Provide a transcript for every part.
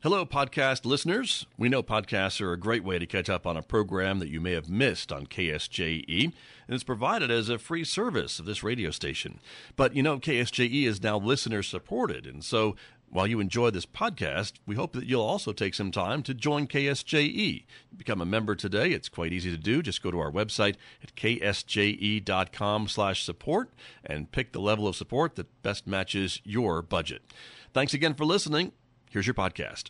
Hello, podcast listeners. We know podcasts are a great way to catch up on a program that you may have missed on KSJE, and it's provided as a free service of this radio station. But, KSJE is now listener-supported, and so while you enjoy this podcast, we hope that you'll also take some time to join KSJE. Become a member today. It's quite easy to do. Just go to our website at ksje.com/support and pick the level of support that best matches your budget. Thanks again for listening. Here's your podcast.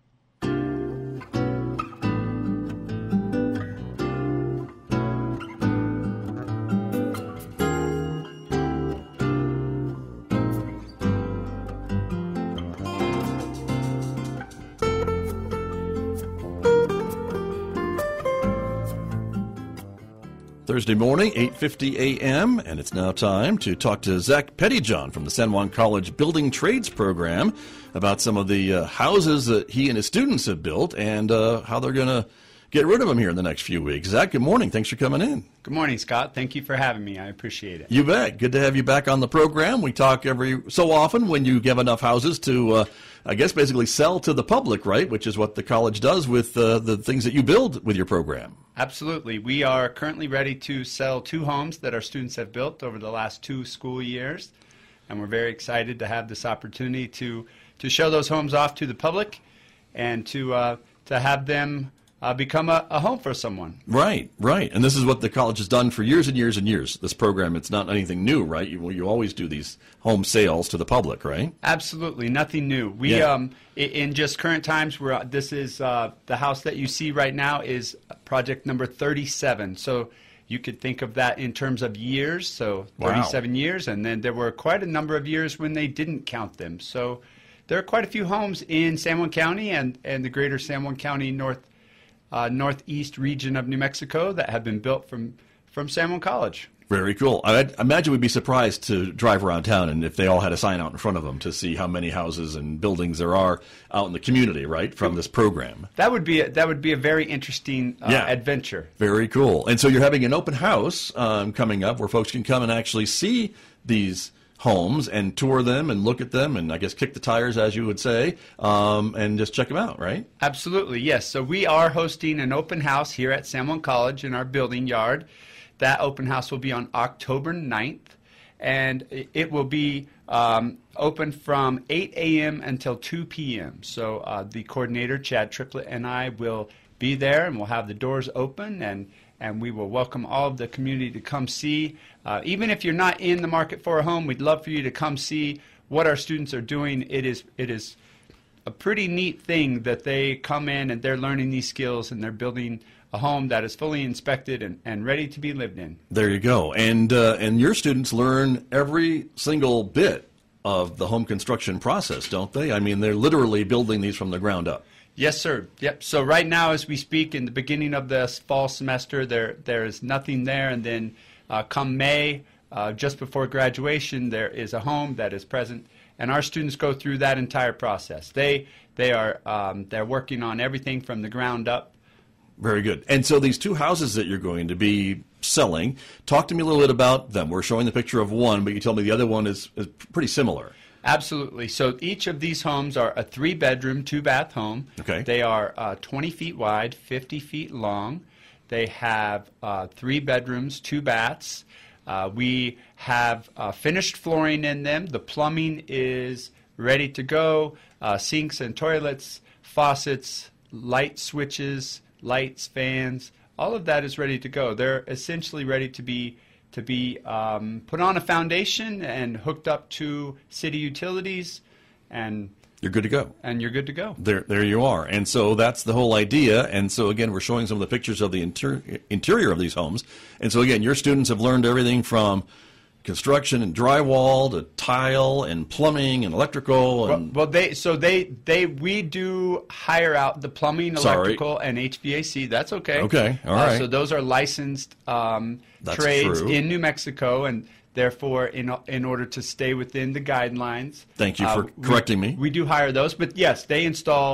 Thursday morning, 8:50 a.m., and it's now time to talk to Zach Pettyjohn from the San Juan College Building Trades Program about some of the houses that he and his students have built and how they're going to get rid of them here in the next few weeks. Zach, good morning. Thanks for coming in. Good morning, Scott. Thank you for having me. I appreciate it. You bet. Good to have you back on the program. We talk every so often when you have enough houses to, basically sell to the public, right, which is what the college does with the things that you build with your program. Absolutely. We are currently ready to sell 2 homes that our students have built over the last 2 school years, and we're very excited to have this opportunity to show those homes off to the public and to have them become a home for someone. Right. And this is what the college has done for years and years and years. This program, it's not anything new, right? You always do these home sales to the public, right? Absolutely. Nothing new. We in just current times, this is the house that you see right now is project number 37. So you could think of that in terms of years, so 37 years, and then there were quite a number of years when they didn't count them. So there are quite a few homes in San Juan County and the greater San Juan County northeast region of New Mexico that have been built from San Juan College. Very cool. I imagine we'd be surprised to drive around town and if they all had a sign out in front of them to see how many houses and buildings there are out in the community, right, from this program. That would be a very interesting adventure. Very cool. And so you're having an open house coming up where folks can come and actually see these homes and tour them and look at them and I guess kick the tires, as you would say, and just check them out, right? Absolutely, yes. So we are hosting an open house here at San Juan College in our building yard. That open house will be on October 9th, and it will be open from 8 a.m. until 2 p.m. So the coordinator, Chad Triplett, and I will be there, and we'll have the doors open, and we will welcome all of the community to come see. Even if you're not in the market for a home, we'd love for you to come see what our students are doing. It is a pretty neat thing that they come in and they're learning these skills and they're building a home that is fully inspected and ready to be lived in. There you go. And your students learn every single bit of the home construction process, don't they? I mean, they're literally building these from the ground up. Yes, sir. Yep. So right now, as we speak, in the beginning of this fall semester, there is nothing there, and then come May, just before graduation, there is a home that is present, and our students go through that entire process. They're working on everything from the ground up. Very good. And so these 2 houses that you're going to be selling, talk to me a little bit about them. We're showing the picture of one, but you told me the other one is pretty similar. Absolutely. So each of these homes are a 3-bedroom, 2-bath home. Okay. They are 20 feet wide, 50 feet long. They have 3 bedrooms, 2 baths. We have finished flooring in them. The plumbing is ready to go. Sinks and toilets, faucets, light switches, lights, fans, all of that is ready to go. They're essentially ready to be put on a foundation and hooked up to city utilities, and you're good to go. And you're good to go. There you are. And so that's the whole idea. And so again, we're showing some of the pictures of the interior of these homes. And so again, your students have learned everything from construction and drywall to tile and plumbing and electrical. And we do hire out the plumbing, electrical, and HVAC. That's okay. Okay, all right. So those are licensed trades in New Mexico, and therefore, in order to stay within the guidelines. Thank you for correcting me. We do hire those, but yes, they install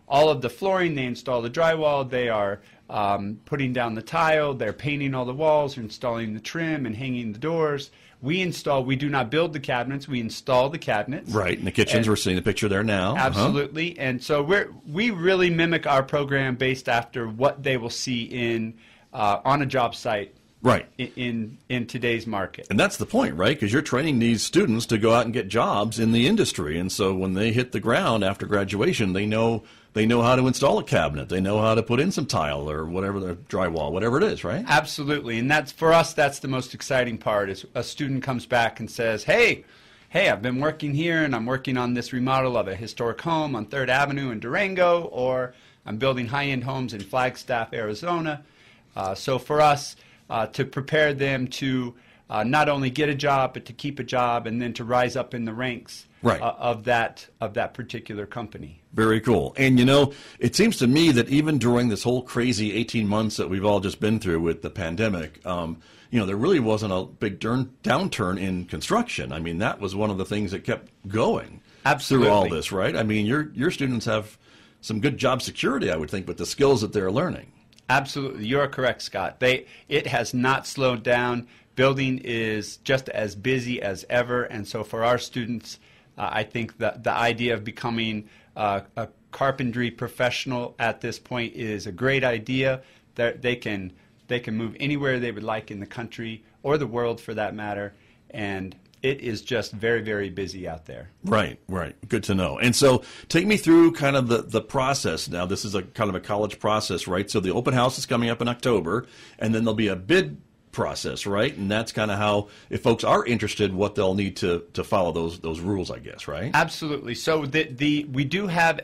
all of the flooring. They install the drywall. They are putting down the tile. They're painting all the walls, installing the trim, and hanging the doors. We do not build the cabinets. We install the cabinets. Right, in the kitchens, we're seeing the picture there now. Absolutely. And so we really mimic our program based after what they will see on a job site. Right. In today's market. And that's the point, right? Because you're training these students to go out and get jobs in the industry. And so when they hit the ground after graduation, they know how to install a cabinet. They know how to put in some tile or whatever, the drywall, whatever it is, right? Absolutely. And that's, for us, that's the most exciting part, is a student comes back and says, hey, I've been working here and I'm working on this remodel of a historic home on 3rd Avenue in Durango, or I'm building high-end homes in Flagstaff, Arizona. So for us, to prepare them to not only get a job, but to keep a job and then to rise up in the ranks of that particular company. Very cool. And, it seems to me that even during this whole crazy 18 months that we've all just been through with the pandemic, there really wasn't a big downturn in construction. I mean, that was one of the things that kept going through all this, right? I mean, your students have some good job security, I would think, with the skills that they're learning. Absolutely. You're correct, Scott. It has not slowed down. Building is just as busy as ever. And so for our students, I think that the idea of becoming a carpentry professional at this point is a great idea. They can move anywhere they would like in the country or the world, for that matter. And it is just very, very busy out there. Right. Good to know. And so take me through kind of the process. Now, this is a kind of a college process, right? So the open house is coming up in October, and then there'll be a bid process, right? And that's kind of how, if folks are interested, what they'll need to follow those rules, I guess, right? Absolutely. So we do have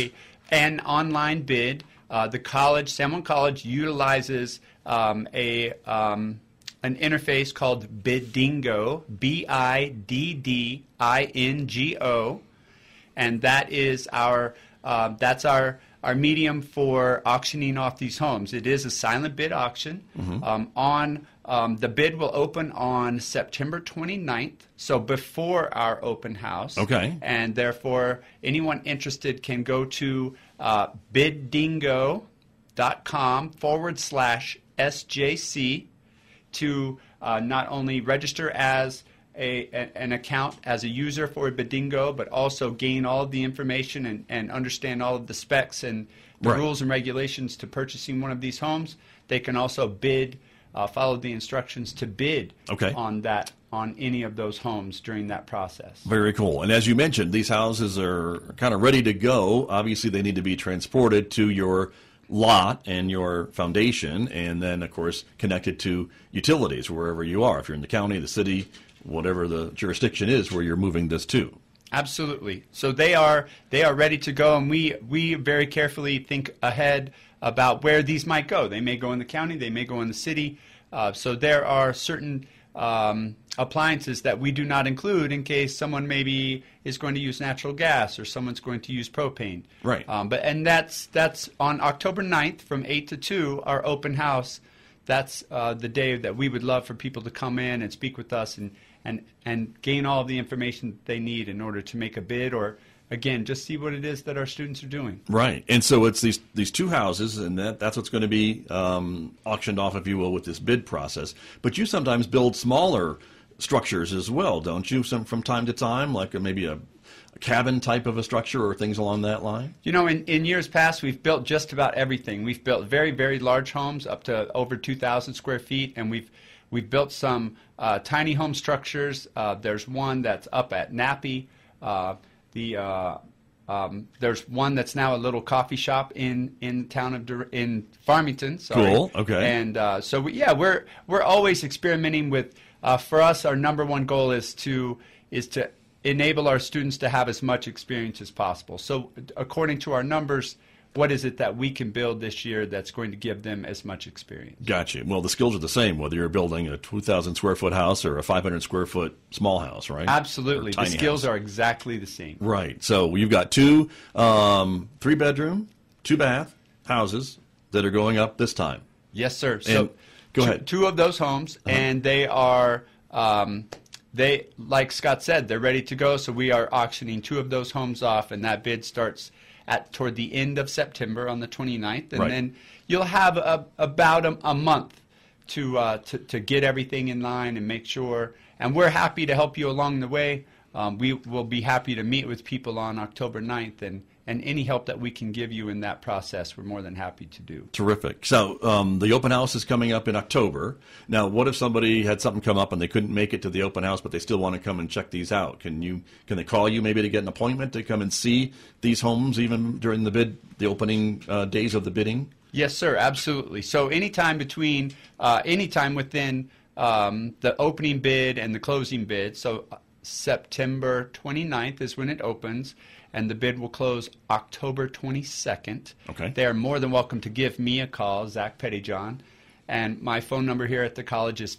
an online bid. The college, San Juan College, utilizes an interface called Biddingo, Biddingo, and that is our medium for auctioning off these homes. It is a silent bid auction. The bid will open on September 29th, so before our open house. Okay. And therefore, anyone interested can go to biddingo.com/SJC to not only register as an account as a user for Biddingo, but also gain all of the information and understand all of the specs and the rules and regulations to purchasing one of these homes. They can also bid, follow the instructions to bid on any of those homes during that process. Very cool. And as you mentioned, these houses are kind of ready to go. Obviously, they need to be transported to your lot and your foundation, and then, of course, connected to utilities wherever you are. If you're in the county, the city, whatever the jurisdiction is where you're moving this to. Absolutely. So they are ready to go, and we very carefully think ahead about where these might go. They may go in the county, they may go in the city. So there are certain appliances that we do not include in case someone maybe is going to use natural gas or someone's going to use propane. Right. And that's on October 9th from 8 to 2, our open house. That's the day that we would love for people to come in and speak with us and gain all of the information they need in order to make a bid, or again, just see what it is that our students are doing. Right. And so it's these two houses, and that's what's going to be auctioned off, if you will, with this bid process. But you sometimes build smaller structures as well, don't you, from time to time, like maybe a cabin type of a structure or things along that line? In years past, we've built just about everything. We've built very, very large homes up to over 2,000 square feet, and we've built some tiny home structures. There's one that's up at Nappy. There's one that's now a little coffee shop in town in Farmington. Sorry. Cool. Okay. And so we're always experimenting with. For us, our number one goal is to enable our students to have as much experience as possible. So according to our numbers, what is it that we can build this year that's going to give them as much experience? Gotcha. Well, the skills are the same, whether you're building a 2,000 square foot house or a 500 square foot small house, right? Absolutely. The skills are exactly the same. Right. So you've got two 3-bedroom, 2-bath houses that are going up this time. Yes, sir. So go ahead. Two of those homes, and they are they, like Scott said, they're ready to go. So we are auctioning 2 of those homes off, and that bid starts toward the end of September on the 29th. And then you'll have about a month to get everything in line and make sure. And we're happy to help you along the way. We will be happy to meet with people on October 9th, and any help that we can give you in that process, we're more than happy to do. Terrific. So the open house is coming up in October. Now, what if somebody had something come up and they couldn't make it to the open house, but they still want to come and check these out? Can they call you maybe to get an appointment to come and see these homes even during the opening days of the bidding? Yes, sir, absolutely. So anytime within the opening bid and the closing bid, so September 29th is when it opens, and the bid will close October 22nd. Okay. They are more than welcome to give me a call, Zach Pettyjohn, and my phone number here at the college is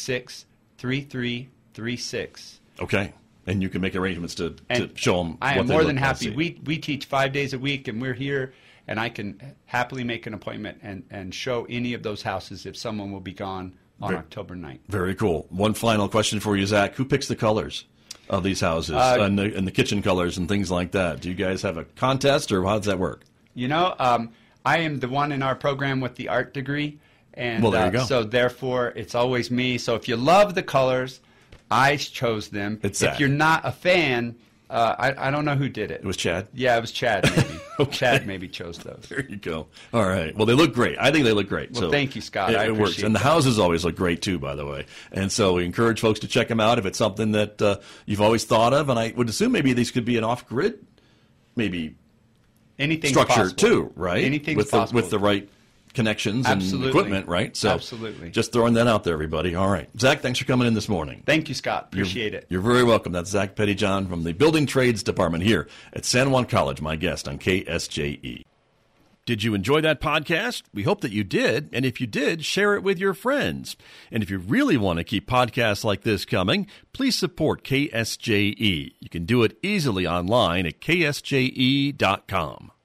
566-3336. Okay. And you can make arrangements to show them I what am they more look than and happy. see. We teach 5 days a week, and we're here, and I can happily make an appointment and show any of those houses if someone will be gone on October 9th. Very cool. One final question for you, Zach. Who picks the colors of these houses and the kitchen colors and things like that? Do you guys have a contest, or how does that work? I am the one in our program with the art degree, and well, there you go. So therefore it's always me. So if you love the colors, I chose them. It's Zach. If you're not a fan, I don't know who did it. It was Chad? Yeah, it was Chad maybe. Okay. Chad maybe chose those. There you go. All right. Well, they look great. I think they look great. Well, so thank you, Scott. I it works. appreciate And the that. houses always look great, too, by the way. And so we encourage folks to check them out if it's something that you've always thought of. And I would assume maybe these could be an off-grid, maybe Anything's structure, possible. too, right? Anything's with possible. With the right connections Absolutely. and equipment, right? So Absolutely. just throwing that out there, everybody. All right. Zach, thanks for coming in this morning. Thank you, Scott. Appreciate it. You're very welcome. That's Zach Pettyjohn from the Building Trades Department here at San Juan College, my guest on KSJE. Did you enjoy that podcast? We hope that you did. And if you did, share it with your friends. And if you really want to keep podcasts like this coming, please support KSJE. You can do it easily online at ksje.com.